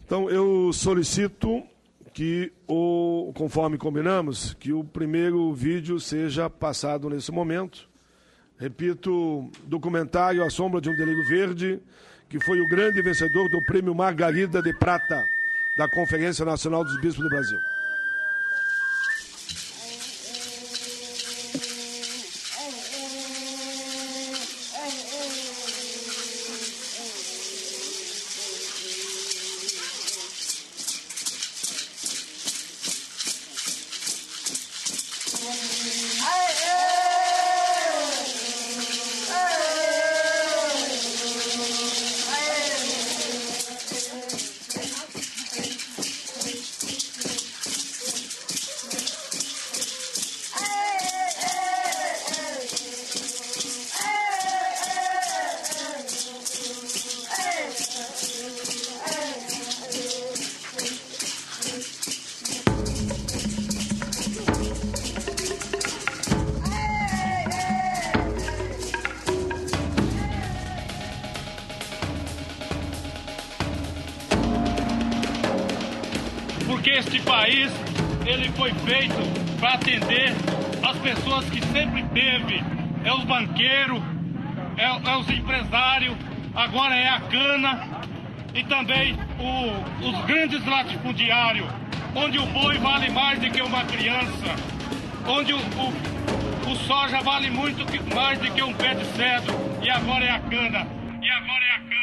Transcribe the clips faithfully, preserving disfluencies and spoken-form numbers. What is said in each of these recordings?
Então, eu solicito que, o, conforme combinamos, que o primeiro vídeo seja passado nesse momento. Repito, documentário A Sombra de um Delírio Verde, que foi o grande vencedor do Prêmio Margarida de Prata da Conferência Nacional dos Bispos do Brasil. Porque este país, ele foi feito para atender as pessoas que sempre teve. É os banqueiros, é, é os empresários, agora é a cana e também o, os grandes latifundiários, onde o boi vale mais do que uma criança, onde o, o, o soja vale muito mais do que um pé de cedro, e agora é a cana, e agora é a cana.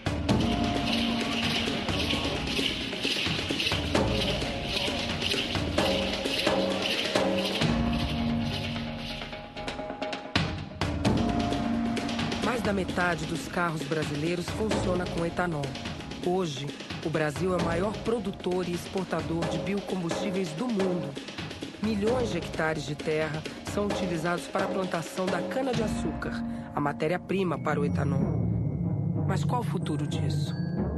Mais da metade dos carros brasileiros funciona com etanol. Hoje, o Brasil é o maior produtor e exportador de biocombustíveis do mundo. Milhões de hectares de terra são utilizados para a plantação da cana-de-açúcar, a matéria-prima para o etanol. Mas qual o futuro disso?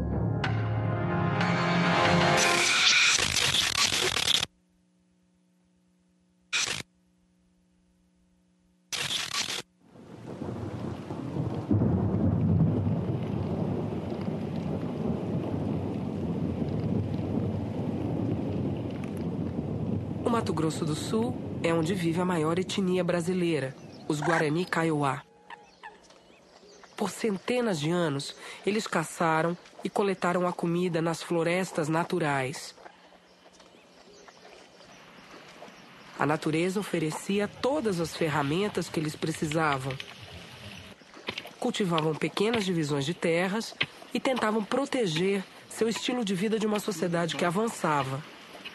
O Mato Grosso do Sul é onde vive a maior etnia brasileira, os Guarani Kaiowá. Por centenas de anos, eles caçaram e coletaram a comida nas florestas naturais. A natureza oferecia todas as ferramentas que eles precisavam. Cultivavam pequenas divisões de terras e tentavam proteger seu estilo de vida de uma sociedade que avançava.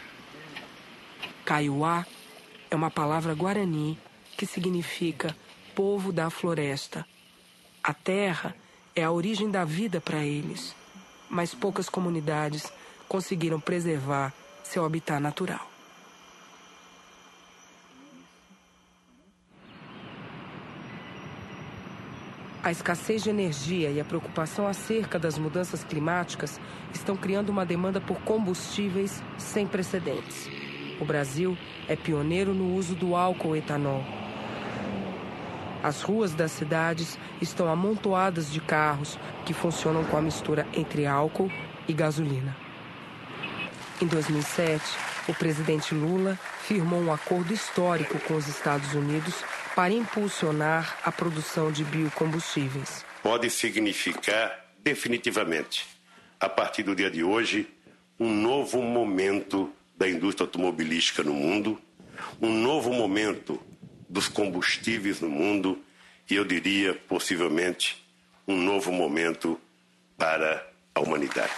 Kaiowá é uma palavra guarani que significa povo da floresta. A terra é a origem da vida para eles, mas poucas comunidades conseguiram preservar seu habitat natural. A escassez de energia e a preocupação acerca das mudanças climáticas estão criando uma demanda por combustíveis sem precedentes. O Brasil é pioneiro no uso do álcool etanol. As ruas das cidades estão amontoadas de carros que funcionam com a mistura entre álcool e gasolina. Em dois mil e sete, o presidente Lula firmou um acordo histórico com os Estados Unidos para impulsionar a produção de biocombustíveis. Pode significar definitivamente, a partir do dia de hoje, um novo momento da indústria automobilística no mundo, um novo momento dos combustíveis no mundo e, eu diria, possivelmente, um novo momento para a humanidade.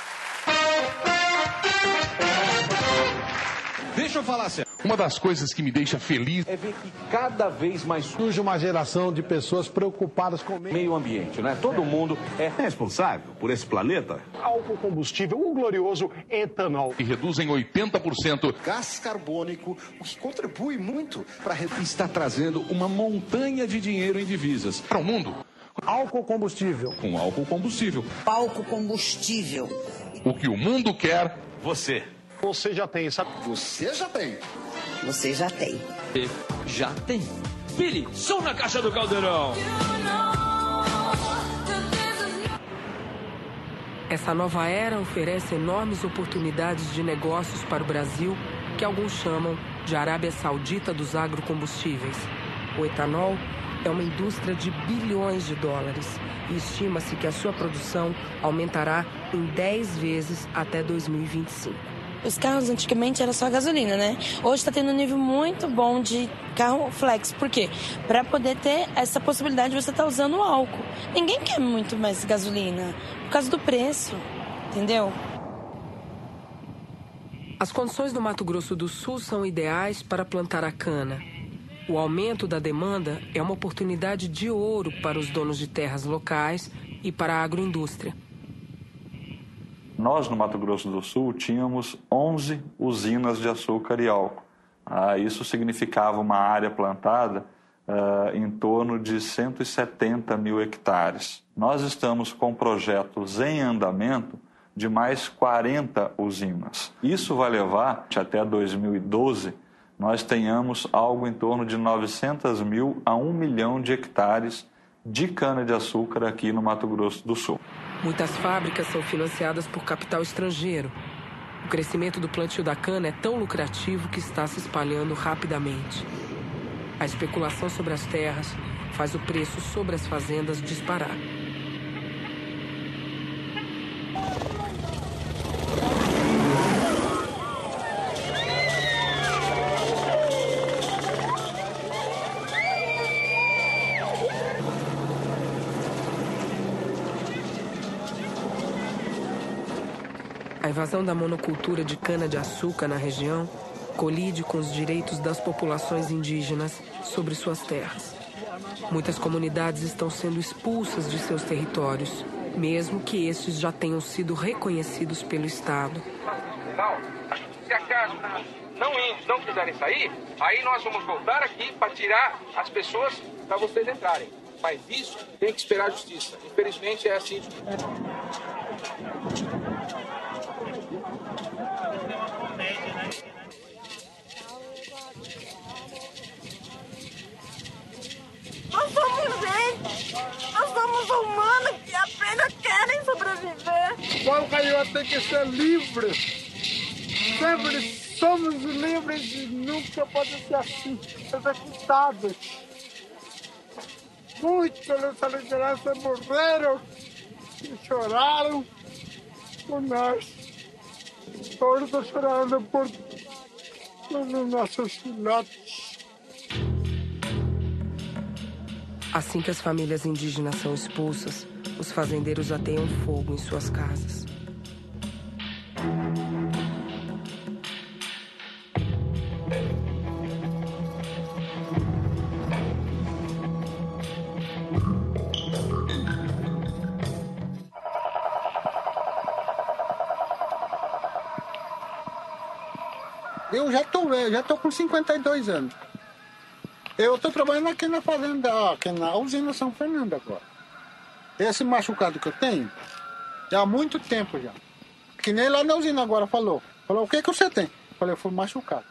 Deixa eu falar sério. Uma das coisas que me deixa feliz é ver que cada vez mais surge uma geração de pessoas preocupadas com o meio ambiente, né? Todo mundo é responsável por esse planeta. Álcool combustível, o glorioso etanol. E reduz em oitenta por cento gás carbônico, o que contribui muito para... Está trazendo uma montanha de dinheiro em divisas para o mundo. Álcool combustível. Com álcool combustível. Álcool combustível. O que o mundo quer, você. Você já tem, sabe? Você já tem. Você já tem. E já tem. Billy, som na caixa do caldeirão. Essa nova era oferece enormes oportunidades de negócios para o Brasil, que alguns chamam de Arábia Saudita dos agrocombustíveis. O etanol é uma indústria de bilhões de dólares e estima-se que a sua produção aumentará em dez vezes até dois mil e vinte e cinco. Os carros antigamente era só gasolina, né? Hoje está tendo um nível muito bom de carro flex. Por quê? Para poder ter essa possibilidade de você estar usando álcool. Ninguém quer muito mais gasolina por causa do preço, entendeu? As condições do Mato Grosso do Sul são ideais para plantar a cana. O aumento da demanda é uma oportunidade de ouro para os donos de terras locais e para a agroindústria. Nós, no Mato Grosso do Sul, tínhamos onze usinas de açúcar e álcool. Ah, isso significava uma área plantada ah, em torno de cento e setenta mil hectares. Nós estamos com projetos em andamento de mais quarenta usinas. Isso vai levar, até dois mil e doze, nós tenhamos algo em torno de novecentos mil a um milhão de hectares de cana-de-açúcar aqui no Mato Grosso do Sul. Muitas fábricas são financiadas por capital estrangeiro. O crescimento do plantio da cana é tão lucrativo que está se espalhando rapidamente. A especulação sobre as terras faz o preço sobre as fazendas disparar. A invasão da monocultura de cana-de-açúcar na região colide com os direitos das populações indígenas sobre suas terras. Muitas comunidades estão sendo expulsas de seus territórios, mesmo que estes já tenham sido reconhecidos pelo Estado. Se acaso não índios não quiserem sair, aí nós vamos voltar aqui para tirar as pessoas para vocês entrarem. Mas isso tem que esperar a justiça. Infelizmente é assim. Nós somos gente, nós somos humanos que apenas querem sobreviver. O povo carioca tem que ser livre. Sempre somos livres e nunca pode ser assim, executados. Muitos nessa liderança morreram e choraram por nós. Agora estou chorando por todos os nossos filhotes. Assim que as famílias indígenas são expulsas, os fazendeiros ateiam fogo em suas casas. Eu já estou velho, já estou com cinquenta e dois anos. Eu estou trabalhando aqui na fazenda, ó, aqui na usina São Fernando agora. Esse machucado que eu tenho, já há muito tempo já. Que nem lá na usina agora falou. Falou, o que que você tem? Eu falei, eu fui machucado.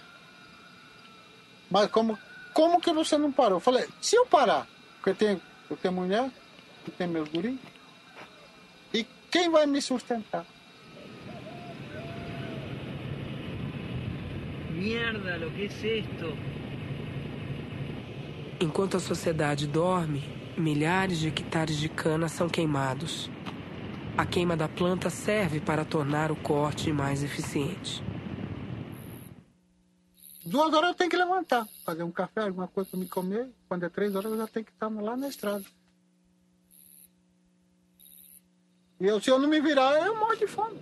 Mas como, como que você não parou? Eu falei, se eu parar, porque eu tenho, eu tenho mulher, eu tenho meus guris, e quem vai me sustentar? Mierda, lo que es esto? Enquanto a sociedade dorme, milhares de hectares de cana são queimados. A queima da planta serve para tornar o corte mais eficiente. Duas horas eu tenho que levantar, fazer um café, alguma coisa para me comer. Quando é três horas eu já tenho que estar lá na estrada. E eu, se eu não me virar, eu morro de fome.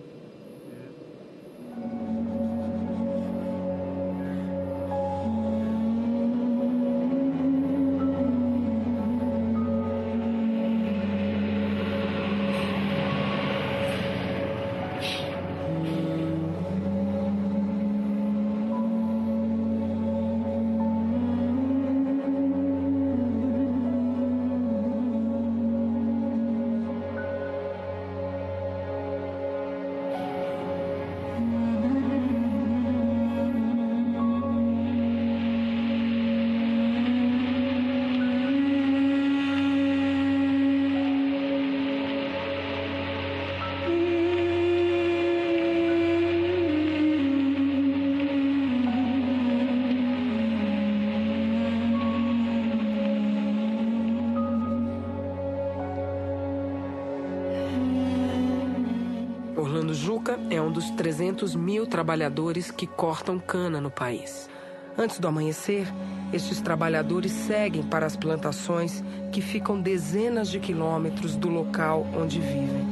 Orlando Juca é um dos trezentos mil trabalhadores que cortam cana no país. Antes do amanhecer, estes trabalhadores seguem para as plantações que ficam dezenas de quilômetros do local onde vivem.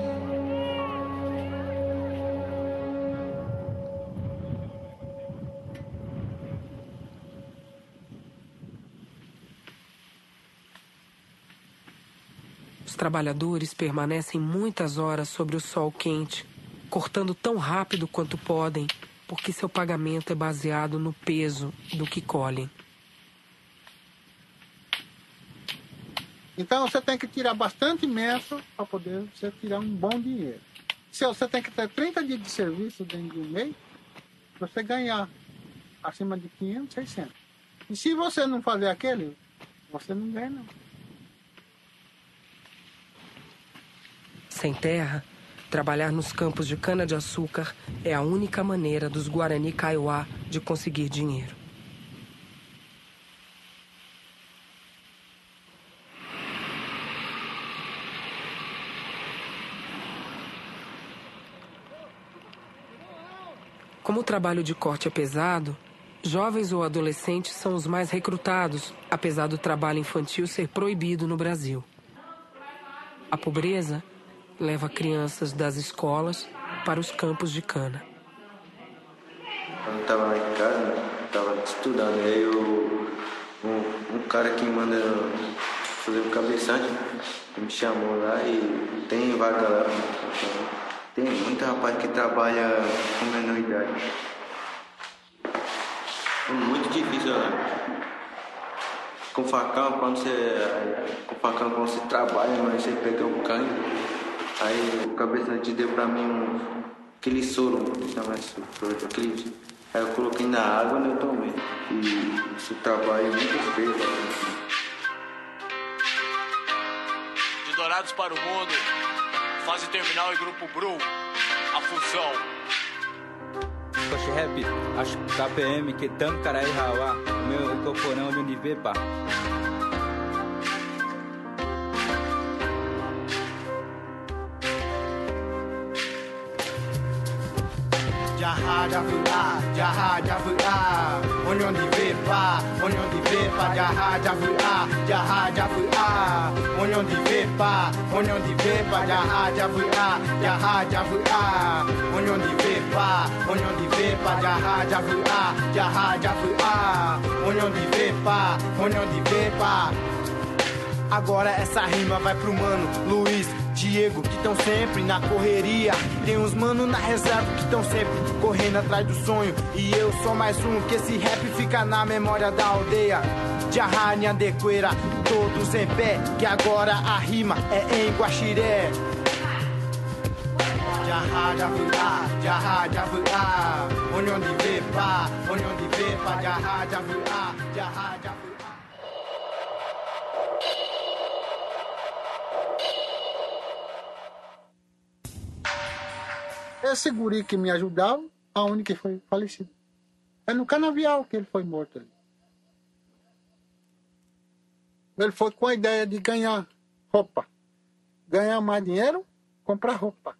Os trabalhadores permanecem muitas horas sobre o sol quente, cortando tão rápido quanto podem, porque seu pagamento é baseado no peso do que colhem. Então você tem que tirar bastante metro para poder você tirar um bom dinheiro. Se você tem que ter trinta dias de serviço dentro de um mês, você ganhar acima de quinhentos, seiscentos. E se você não fazer aquele, você não ganha não. Sem terra, trabalhar nos campos de cana-de-açúcar é a única maneira dos Guarani Kaiowá de conseguir dinheiro. Como o trabalho de corte é pesado, jovens ou adolescentes são os mais recrutados, apesar do trabalho infantil ser proibido no Brasil. A pobreza leva crianças das escolas para os campos de cana. Quando eu estava lá em casa, estava estudando, aí eu, um, um cara que manda fazer o cabeçante me chamou lá e tem vaga lá. Tem muita rapaz que trabalha com menor idade. É muito difícil, né? Com facão, quando você, com facão, quando você trabalha, mas você pega um cano. Aí o cabeçante deu pra mim um, aquele soro, aquele, aí eu coloquei na água e eu tomei. E esse trabalho é muito feio. De Dourados para o Mundo, fase terminal e grupo Bru, a fusão. Coche Rap, acho que K P M, que tam carai hawa, o meu coporão do Nivepa. Jaha javua, jaha javua, onyon di vepa, onyon di vepa, jaha javua, jaha javua, onyon di vepa, onyon di vepa, jaha javua, jaha javua, onyon di vepa, onyon di vepa, jaha javua, jaha javua, onyon di vepa, onyon di vepa. Agora essa rima vai pro mano Luiz, Diego, que estão sempre na correria. Tem uns mano na reserva que estão sempre correndo atrás do sonho. E eu sou mais um, que esse rap fica na memória da aldeia. Jaha Nhandequeira, todos em pé, que agora a rima é em Guaxiré. Jaha Javua, Jaha Javua, onyon di vepa, onyon di vepa, Jaha Javua, Jaha Javua. Esse guri que me ajudava, aonde que foi falecido? É no canavial que ele foi morto ali. Ele foi com a ideia de ganhar roupa. Ganhar mais dinheiro, comprar roupa.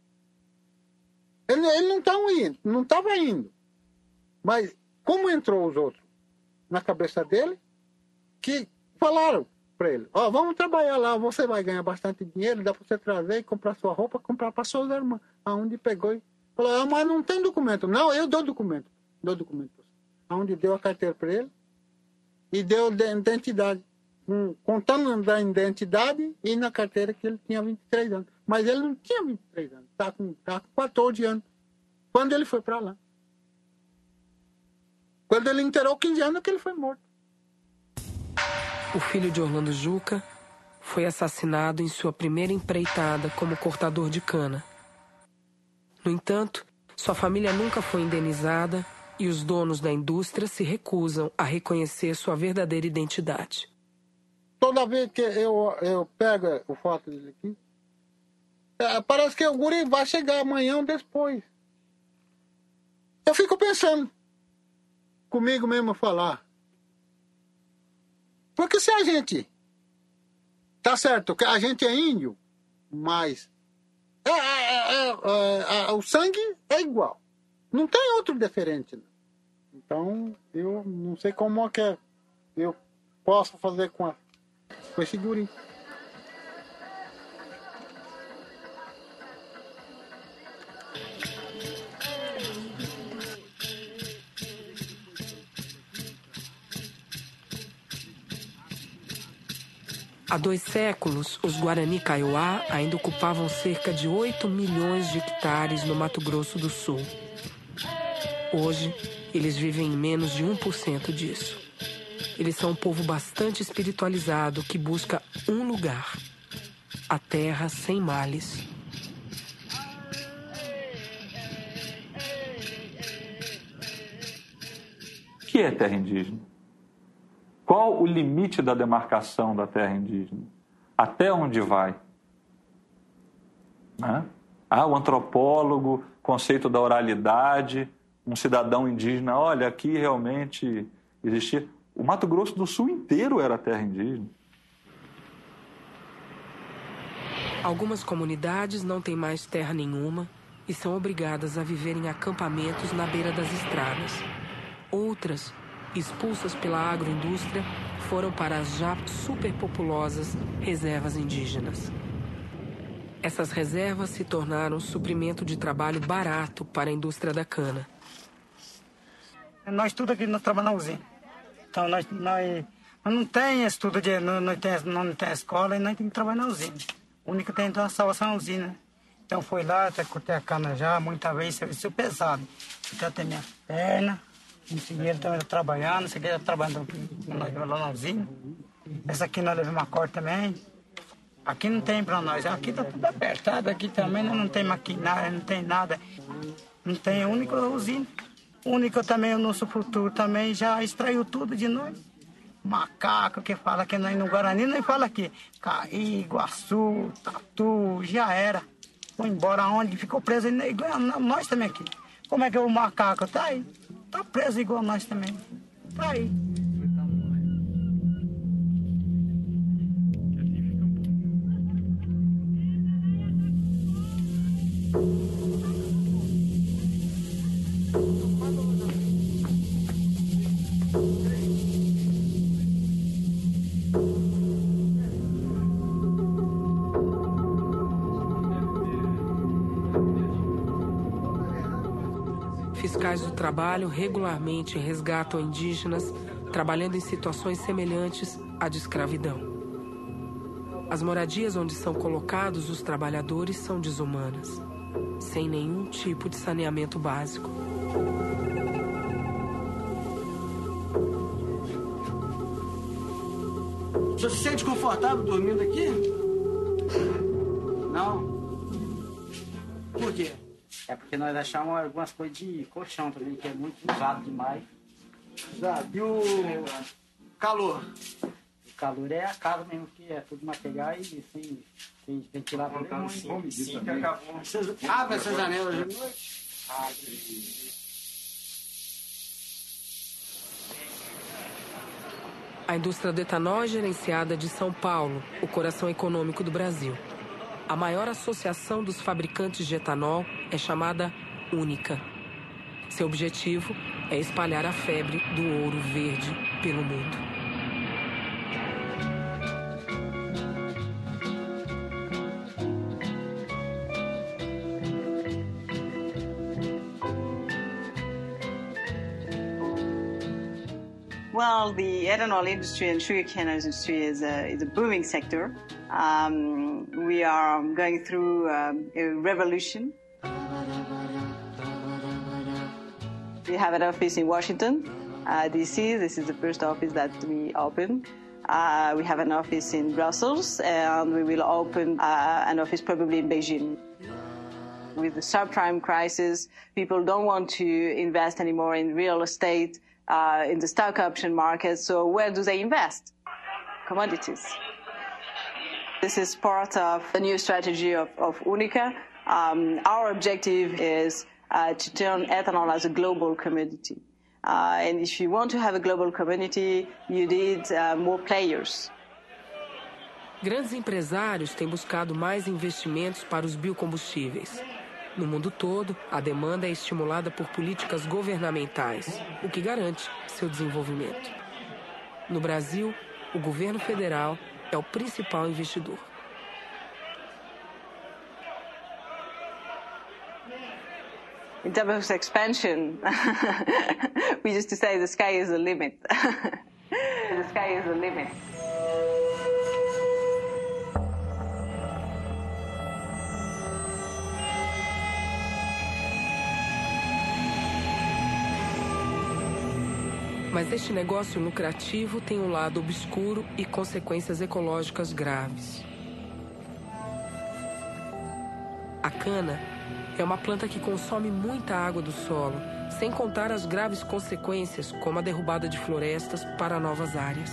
Ele, ele não estava indo, não estava indo. Mas como entrou os outros na cabeça dele, que falaram para ele, ó, oh, vamos trabalhar lá, você vai ganhar bastante dinheiro, dá para você trazer e comprar sua roupa, comprar para suas irmãs. Aonde pegou e falou, ah, mas não tem documento. Não, eu dou documento. Dou documento. Aonde deu a carteira para ele e deu a identidade. Um, contando da identidade e na carteira que ele tinha vinte e três anos. Mas ele não tinha vinte e três anos, tá com, tá com quatorze anos. Quando ele foi para lá. Quando ele inteirou quinze anos que ele foi morto. O filho de Orlando Juca foi assassinado em sua primeira empreitada como cortador de cana. No entanto, sua família nunca foi indenizada e os donos da indústria se recusam a reconhecer sua verdadeira identidade. Toda vez que eu, eu pego o foto dele aqui, é, parece que o guri vai chegar amanhã ou depois. Eu fico pensando comigo mesmo falar. Porque se a gente... Tá certo que a gente é índio, mas É, é, é, é, o sangue é igual. Não tem outro diferente. Não. Então, eu não sei como é que eu posso fazer com, a, com esse guri. Há dois séculos, os Guarani Kaiowá ainda ocupavam cerca de oito milhões de hectares no Mato Grosso do Sul. Hoje, eles vivem em menos de um por cento disso. Eles são um povo bastante espiritualizado que busca um lugar: a terra sem males. O que é terra indígena? Qual o limite da demarcação da terra indígena? Até onde vai? Né? Ah, o antropólogo, conceito da oralidade, um cidadão indígena, olha, aqui realmente existia... O Mato Grosso do Sul inteiro era terra indígena. Algumas comunidades não têm mais terra nenhuma e são obrigadas a viver em acampamentos na beira das estradas. Outras, expulsas pela agroindústria, foram para as já superpopulosas reservas indígenas. Essas reservas se tornaram suprimento de trabalho barato para a indústria da cana. Nós tudo aqui nós trabalhamos na usina. Então nós, nós, nós não tem estudo de não, não, tem, não tem escola e nós temos que trabalhar na usina. O único que tem então a salvação é a usina. Então foi lá, até cortei a cana já, muitas vezes serviço pesado. Então tem minha perna. Em seguida também estou trabalhando, em seguida trabalhando nós lá na usina. Essa aqui nós levamos uma corda também. Aqui não tem para nós, aqui está tudo apertado, aqui também não tem maquinária, não tem nada. Não tem, a única usina. O único também, o nosso futuro também já extraiu tudo de nós. Macaco que fala que nós no Guarani, nós fala aqui. Caí, Iguaçu, Tatu, já era. Foi embora onde ficou preso, nós também aqui. Como é que o macaco está aí? Tá preso igual nós também. Tá aí. Fiscais do trabalho regularmente resgatam indígenas trabalhando em situações semelhantes à de escravidão. As moradias onde são colocados os trabalhadores são desumanas, sem nenhum tipo de saneamento básico. Você se sente confortável dormindo aqui? Não? Por quê? É porque nós achamos algumas coisas de colchão também, que é muito usado demais. Exato. E o calor? O calor é a casa mesmo, que é tudo material e sem, sem ventilador. Sim, sim, que acabou. Vocês abrem essas janelas de noite? Abre. A indústria do etanol é gerenciada de São Paulo, o coração econômico do Brasil. A maior associação dos fabricantes de etanol é chamada Única. Seu objetivo é espalhar a febre do ouro verde pelo mundo. Well, the ethanol industry and sugarcane industry is a, is a booming sector. Um, we are going through um, a revolution. We have an office in Washington, uh, D C. This is the first office that we opened. Uh, we have an office in Brussels, and we will open uh, an office probably in Beijing. With the subprime crisis, people don't want to invest anymore in real estate, uh, in the stock option market. So where do they invest? Commodities. This is part of the new strategy of, of Unica. Um, our objective is uh, to turn ethanol as a global commodity. Uh, and if you want to have a global community, you need uh, more players. Grandes empresários têm buscado mais investimentos para os biocombustíveis. No mundo todo, a demanda é estimulada por políticas governamentais, o que garante seu desenvolvimento. No Brasil, o governo federal é o principal investidor. In terms of expansion, we used to say the sky is the limit. The sky is the limit. Mas este negócio lucrativo tem um lado obscuro e consequências ecológicas graves. A cana é uma planta que consome muita água do solo, sem contar as graves consequências, como a derrubada de florestas para novas áreas.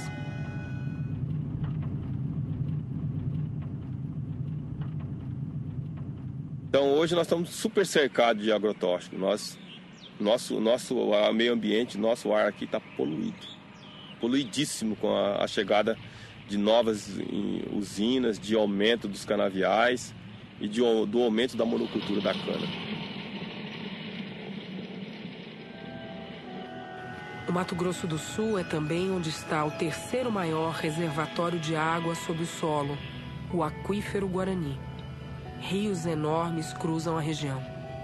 Então hoje nós estamos super cercados de agrotóxico. Nós, nosso, nosso meio ambiente, nosso ar aqui está poluído. Poluidíssimo com a, a chegada de novas usinas, de aumento dos canaviais e de, do aumento da monocultura da cana. O Mato Grosso do Sul é também onde está o terceiro maior reservatório de água sob o solo, o Aquífero Guarani. Rios enormes cruzam a região.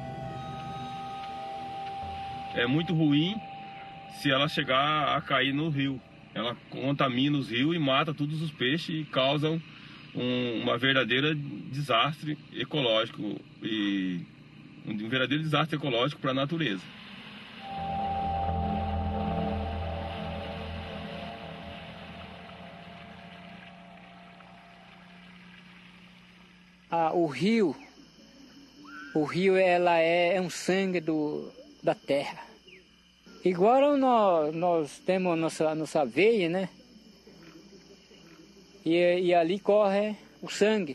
É muito ruim se ela chegar a cair no rio. Ela contamina os rios e mata todos os peixes e causam um uma verdadeira desastre ecológico e um verdadeiro desastre ecológico para a natureza. Ah, o rio, o rio ela é, é um sangue do, da terra. Igual nós, nós temos nossa, nossa veia, né? E, e ali corre o sangue.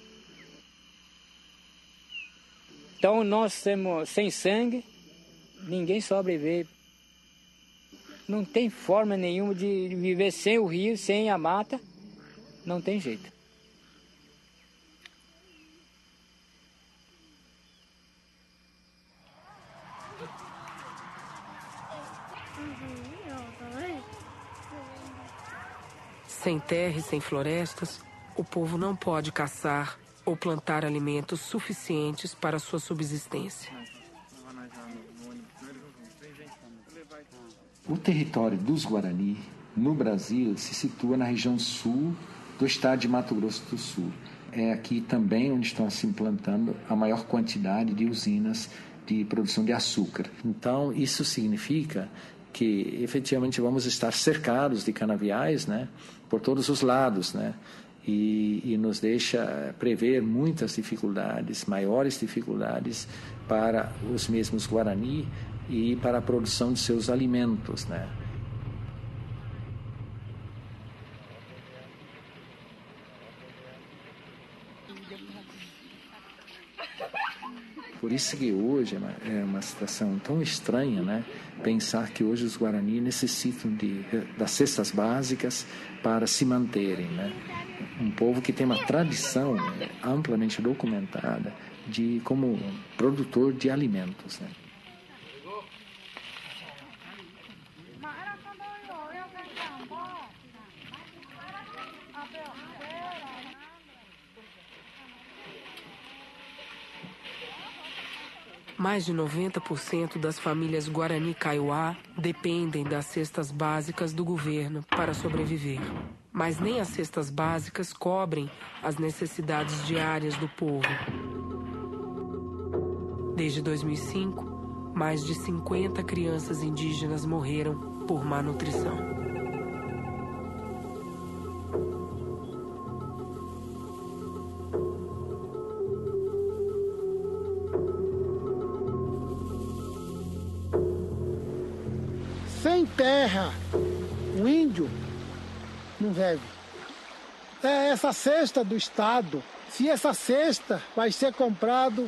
Então nós temos sem sangue, ninguém sobrevive. Não tem forma nenhuma de viver sem o rio, sem a mata, não tem jeito. Sem terra e sem florestas, o povo não pode caçar ou plantar alimentos suficientes para sua subsistência. O território dos Guarani, no Brasil, se situa na região sul do estado de Mato Grosso do Sul. É aqui também onde estão se implantando a maior quantidade de usinas de produção de açúcar. Então, isso significa que efetivamente vamos estar cercados de canaviais, né, por todos os lados, né, e, e nos deixa prever muitas dificuldades, maiores dificuldades para os mesmos Guarani e para a produção de seus alimentos, né. Por isso que hoje é uma, é uma situação tão estranha, né? Pensar que hoje os Guarani necessitam de, das cestas básicas para se manterem, né? Um povo que tem uma tradição amplamente documentada de como produtor de alimentos, né? Mais de noventa por cento das famílias Guarani Kaiowá dependem das cestas básicas do governo para sobreviver. Mas nem as cestas básicas cobrem as necessidades diárias do povo. Desde dois mil e cinco, mais de cinquenta crianças indígenas morreram por má nutrição. Sem terra, o índio não vive. É essa cesta do Estado. Se essa cesta vai ser comprado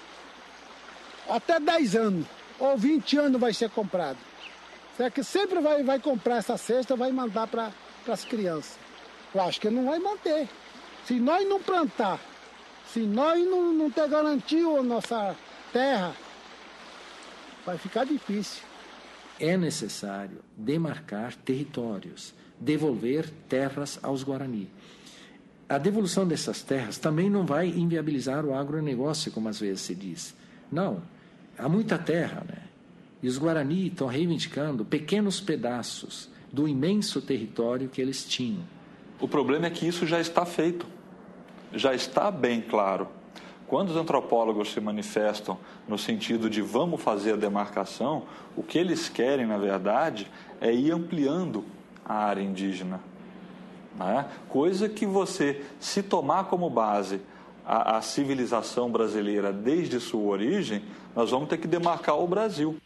até dez anos, ou vinte anos vai ser comprado. Será que sempre vai, vai comprar essa cesta, vai mandar para as crianças? Eu acho que não vai manter. Se nós não plantar, se nós não, não ter garantido a nossa terra, vai ficar difícil. É necessário demarcar territórios, devolver terras aos Guarani. A devolução dessas terras também não vai inviabilizar o agronegócio, como às vezes se diz. Não, há muita terra, né? E os Guarani estão reivindicando pequenos pedaços do imenso território que eles tinham. O problema é que isso já está feito, já está bem claro. Quando os antropólogos se manifestam no sentido de vamos fazer a demarcação, o que eles querem, na verdade, é ir ampliando a área indígena. Né? Coisa que você, se tomar como base a, a civilização brasileira desde sua origem, nós vamos ter que demarcar o Brasil.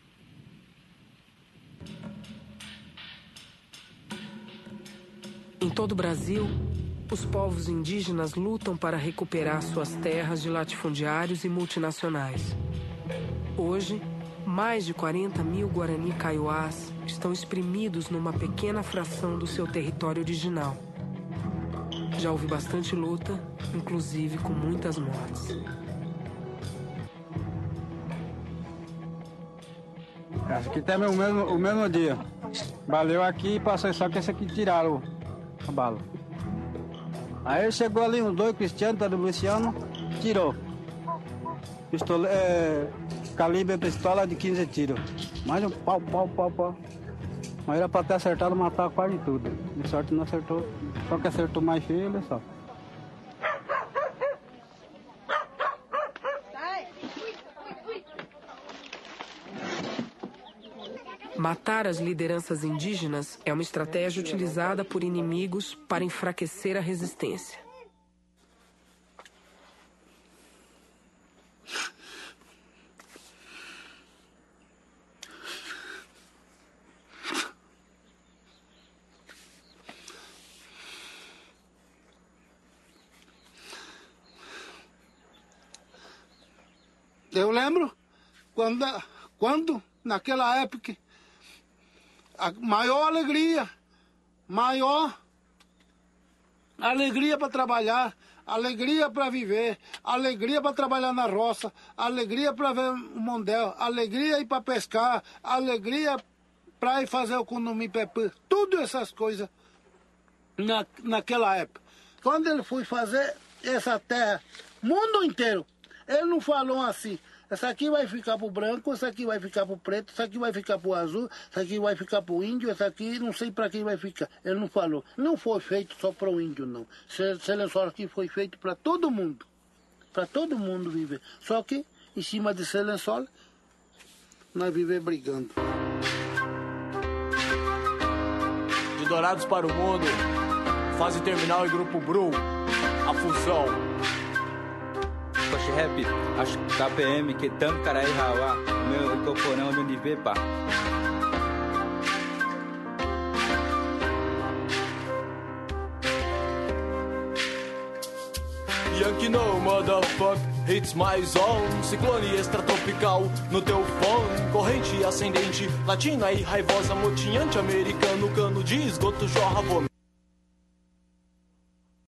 Em todo o Brasil, os povos indígenas lutam para recuperar suas terras de latifundiários e multinacionais. Hoje, mais de quarenta mil Guarani Kaiowás estão exprimidos numa pequena fração do seu território original. Já houve bastante luta, inclusive com muitas mortes. Essa aqui tem o mesmo, o mesmo dia. Valeu aqui e passou só que esse aqui tiraram a bala. Aí chegou ali uns dois cristianos, tá do Luciano, tirou. Pistola, é, calibre pistola de quinze tiros. Mais um pau, pau, pau, pau. Mas era pra ter acertado, matar quase tudo. De sorte não acertou, só que acertou mais feio, olha só. Matar as lideranças indígenas é uma estratégia utilizada por inimigos para enfraquecer a resistência. Eu lembro quando, quando naquela época, a maior alegria, maior alegria para trabalhar, alegria para viver, alegria para trabalhar na roça, alegria para ver o mondel, alegria ir para pescar, alegria para ir fazer o condomínio pepê, tudo essas coisas na, naquela época. Quando ele foi fazer essa terra, mundo inteiro, ele não falou assim: essa aqui vai ficar pro branco, essa aqui vai ficar pro preto, essa aqui vai ficar pro azul, essa aqui vai ficar pro índio, essa aqui não sei para quem vai ficar. Ele não falou. Não foi feito só para o índio, não. Esse lençol aqui foi feito para todo mundo. Para todo mundo viver. Só que, em cima desse lençol, nós vivemos brigando. De Dourados para o Mundo, fase terminal e grupo Bru, a fusão. Koshi Rap, acho K P M que tanto cara aí hawa, meu coporão no nível pá. Yankee no motherfuck, hits mais on. Ciclone extratropical no teu fone. Corrente ascendente, latina e raivosa, motinhante americano, cano de esgoto jorra vômito.